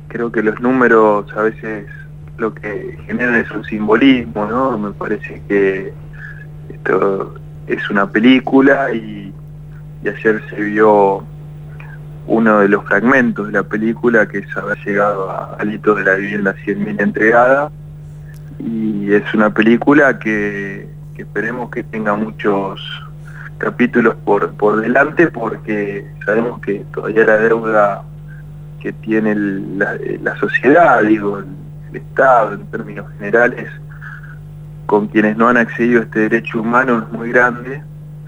Creo que los números a veces lo que generan es un simbolismo, ¿no? Me parece que esto es una película y ayer se vio uno de los fragmentos de la película, que es haber llegado al hito de la vivienda 100.000 entregada, y es una película que esperemos que tenga muchos capítulos por delante, porque sabemos que todavía la deuda que tiene la sociedad, digo, el Estado en términos generales, con quienes no han accedido a este derecho humano es muy grande,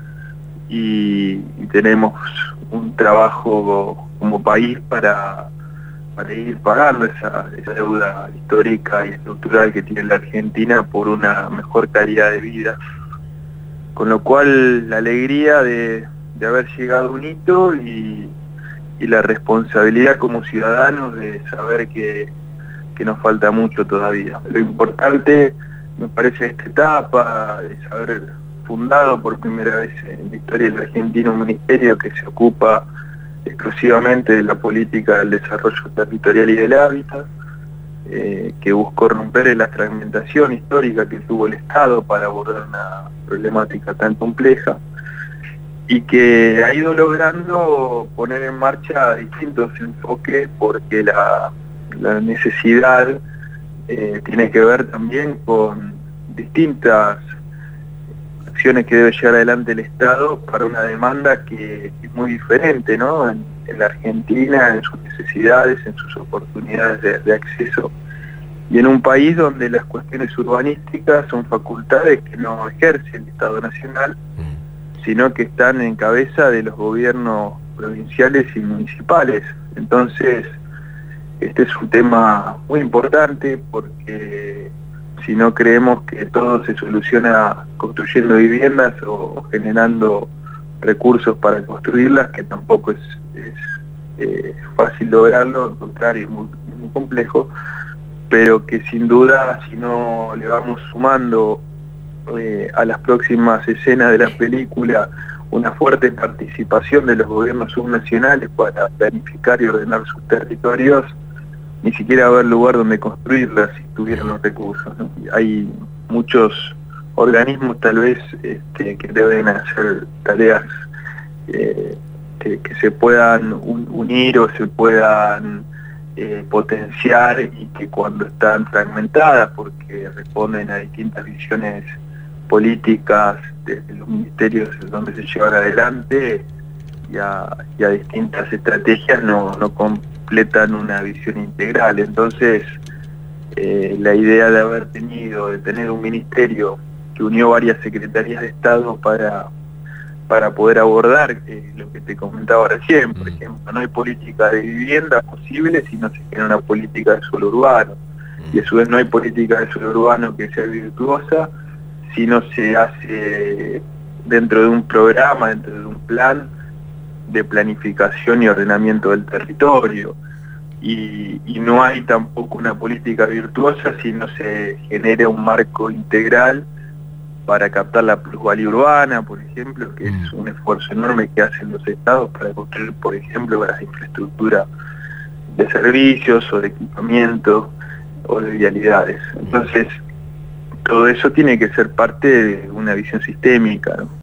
y tenemos un trabajo como país para ir pagando esa deuda histórica y estructural que tiene la Argentina por una mejor calidad de vida. Con lo cual la alegría de haber llegado a un hito y la responsabilidad como ciudadanos de saber que nos falta mucho todavía. Lo importante, me parece, esta etapa es haber fundado por primera vez en la historia de la Argentina un ministerio que se ocupa exclusivamente de la política del desarrollo territorial y del hábitat, que buscó romper la fragmentación histórica que tuvo el Estado para abordar una problemática tan compleja, y que ha ido logrando poner en marcha distintos enfoques, porque la necesidad tiene que ver también con distintas acciones que debe llevar adelante el Estado para una demanda que es muy diferente, ¿no? En la Argentina, en sus necesidades, en sus oportunidades de acceso, y en un país donde las cuestiones urbanísticas son facultades que no ejerce el Estado Nacional, sino que están en cabeza de los gobiernos provinciales y municipales. Entonces, este es un tema muy importante, porque si no creemos que todo se soluciona construyendo viviendas o generando recursos para construirlas, que tampoco es fácil lograrlo, al contrario, es muy complejo, pero que sin duda, si no le vamos sumando a las próximas escenas de la película una fuerte participación de los gobiernos subnacionales para planificar y ordenar sus territorios, ni siquiera va a haber lugar donde construirlas si tuvieran los recursos, ¿no? Hay muchos organismos tal vez que deben hacer tareas que se puedan unir o se puedan potenciar, y que cuando están fragmentadas, porque responden a distintas visiones políticas desde los ministerios donde se llevan adelante y a distintas estrategias, no completan una visión integral. Entonces, la idea de tener un ministerio que unió varias secretarías de Estado para poder abordar lo que te comentaba recién, por ejemplo, no hay política de vivienda posible si no se genera una política de suelo urbano, y a su vez no hay política de suelo urbano que sea virtuosa si no se hace dentro de un programa, dentro de un plan de planificación y ordenamiento del territorio. Y no hay tampoco una política virtuosa si no se genera un marco integral para captar la plusvalía urbana, por ejemplo, que es un esfuerzo enorme que hacen los estados para construir, por ejemplo, las infraestructuras de servicios o de equipamiento o de vialidades. Entonces, todo eso tiene que ser parte de una visión sistémica, ¿no?